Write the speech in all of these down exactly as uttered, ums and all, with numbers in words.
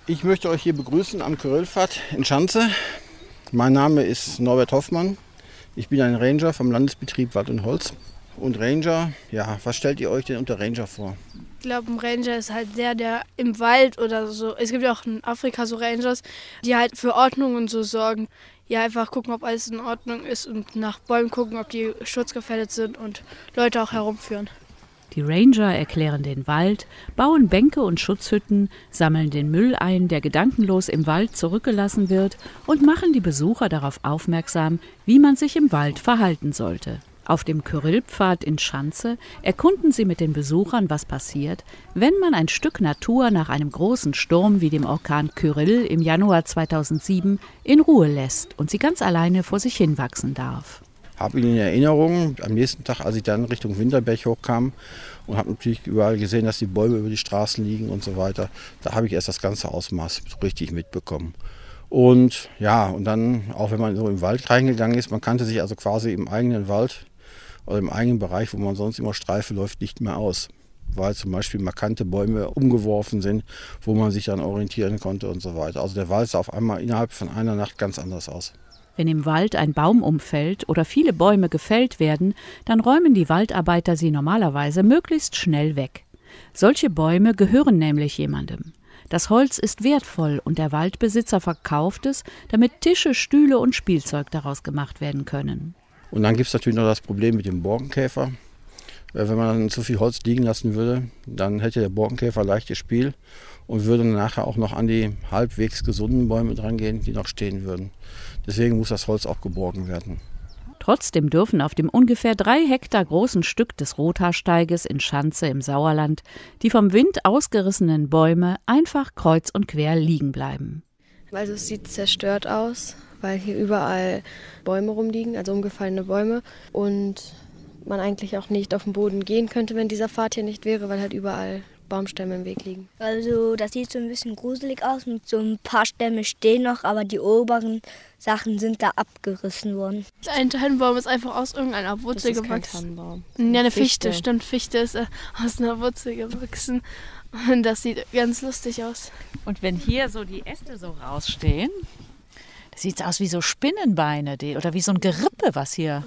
Ich möchte euch hier begrüßen am Kyrillpfad in Schanze. Mein Name ist Norbert Hoffmann. Ich bin ein Ranger vom Landesbetrieb Wald und Holz. Und Ranger, ja, was stellt ihr euch denn unter Ranger vor? Ich glaube, ein Ranger ist halt der, der im Wald oder so, es gibt ja auch in Afrika so Rangers, die halt für Ordnung und so sorgen. Ja, einfach gucken, ob alles in Ordnung ist und nach Bäumen gucken, ob die schutzgefährdet sind und Leute auch herumführen. Die Ranger erklären den Wald, bauen Bänke und Schutzhütten, sammeln den Müll ein, der gedankenlos im Wald zurückgelassen wird, und machen die Besucher darauf aufmerksam, wie man sich im Wald verhalten sollte. Auf dem Kyrillpfad in Schanze erkunden sie mit den Besuchern, was passiert, wenn man ein Stück Natur nach einem großen Sturm wie dem Orkan Kyrill im Januar zweitausendsieben in Ruhe lässt und sie ganz alleine vor sich hinwachsen darf. Habe ihn in Erinnerung, am nächsten Tag, als ich dann Richtung Winterberg hochkam und habe natürlich überall gesehen, dass die Bäume über die Straßen liegen und so weiter. Da habe ich erst das ganze Ausmaß richtig mitbekommen. Und ja, und dann, auch wenn man so im Wald reingegangen ist, man kannte sich also quasi im eigenen Wald oder im eigenen Bereich, wo man sonst immer Streife läuft, nicht mehr aus. Weil zum Beispiel markante Bäume umgeworfen sind, wo man sich dann orientieren konnte und so weiter. Also der Wald sah auf einmal innerhalb von einer Nacht ganz anders aus. Wenn im Wald ein Baum umfällt oder viele Bäume gefällt werden, dann räumen die Waldarbeiter sie normalerweise möglichst schnell weg. Solche Bäume gehören nämlich jemandem. Das Holz ist wertvoll und der Waldbesitzer verkauft es, damit Tische, Stühle und Spielzeug daraus gemacht werden können. Und dann gibt es natürlich noch das Problem mit dem Borkenkäfer. Wenn man dann zu viel Holz liegen lassen würde, dann hätte der Borkenkäfer leichtes Spiel und würde dann nachher auch noch an die halbwegs gesunden Bäume drangehen, die noch stehen würden. Deswegen muss das Holz auch geborgen werden. Trotzdem dürfen auf dem ungefähr drei Hektar großen Stück des Rothaarsteiges in Schanze im Sauerland die vom Wind ausgerissenen Bäume einfach kreuz und quer liegen bleiben. Also es sieht zerstört aus, weil hier überall Bäume rumliegen, also umgefallene Bäume. Und man eigentlich auch nicht auf den Boden gehen könnte, wenn dieser Pfad hier nicht wäre, weil halt überall Baumstämme im Weg liegen. Also das sieht so ein bisschen gruselig aus, mit so ein paar Stämme stehen noch, aber die oberen Sachen sind da abgerissen worden. Ein Tannenbaum ist einfach aus irgendeiner Wurzel das ist gewachsen. Kein Tannenbaum. Ja, eine Fichte. Fichte, stimmt, Fichte ist äh, aus einer Wurzel gewachsen und das sieht ganz lustig aus. Und wenn hier so die Äste so rausstehen, das sieht aus wie so Spinnenbeine die, oder wie so ein Gerippe, was hier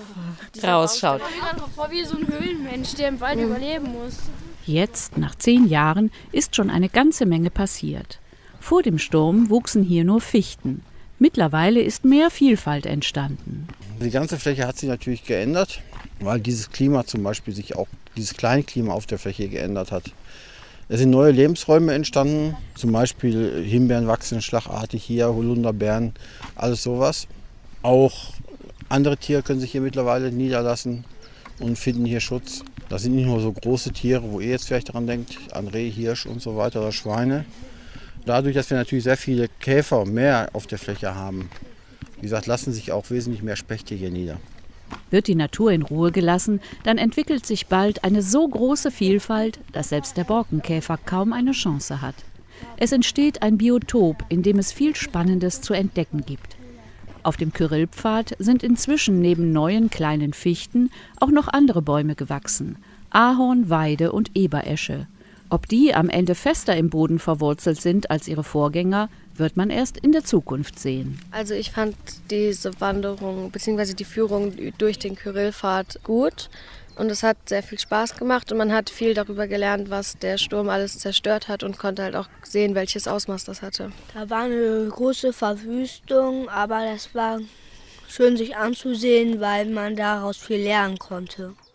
oh, rausschaut. Ich stelle mir gerade vor wie so ein Höhlenmensch, der im Wald mhm. überleben muss. Jetzt, nach zehn Jahren, ist schon eine ganze Menge passiert. Vor dem Sturm wuchsen hier nur Fichten. Mittlerweile ist mehr Vielfalt entstanden. Die ganze Fläche hat sich natürlich geändert, weil dieses Klima zum Beispiel sich auch, dieses Kleinklima auf der Fläche geändert hat. Es sind neue Lebensräume entstanden, zum Beispiel Himbeeren wachsen schlagartig hier, Holunderbeeren, alles sowas. Auch andere Tiere können sich hier mittlerweile niederlassen und finden hier Schutz. Das sind nicht nur so große Tiere, wo ihr jetzt vielleicht daran denkt, an Reh, Hirsch und so weiter oder Schweine. Dadurch, dass wir natürlich sehr viele Käfer mehr auf der Fläche haben, wie gesagt, lassen sich auch wesentlich mehr Spechte hier nieder. Wird die Natur in Ruhe gelassen, dann entwickelt sich bald eine so große Vielfalt, dass selbst der Borkenkäfer kaum eine Chance hat. Es entsteht ein Biotop, in dem es viel Spannendes zu entdecken gibt. Auf dem Kyrillpfad sind inzwischen neben neuen kleinen Fichten auch noch andere Bäume gewachsen: Ahorn, Weide und Eberesche. Ob die am Ende fester im Boden verwurzelt sind als ihre Vorgänger, wird man erst in der Zukunft sehen. Also ich fand diese Wanderung bzw. die Führung durch den Kyrillpfad gut und es hat sehr viel Spaß gemacht und man hat viel darüber gelernt, was der Sturm alles zerstört hat und konnte halt auch sehen, welches Ausmaß das hatte. Da war eine große Verwüstung, aber das war schön sich anzusehen, weil man daraus viel lernen konnte.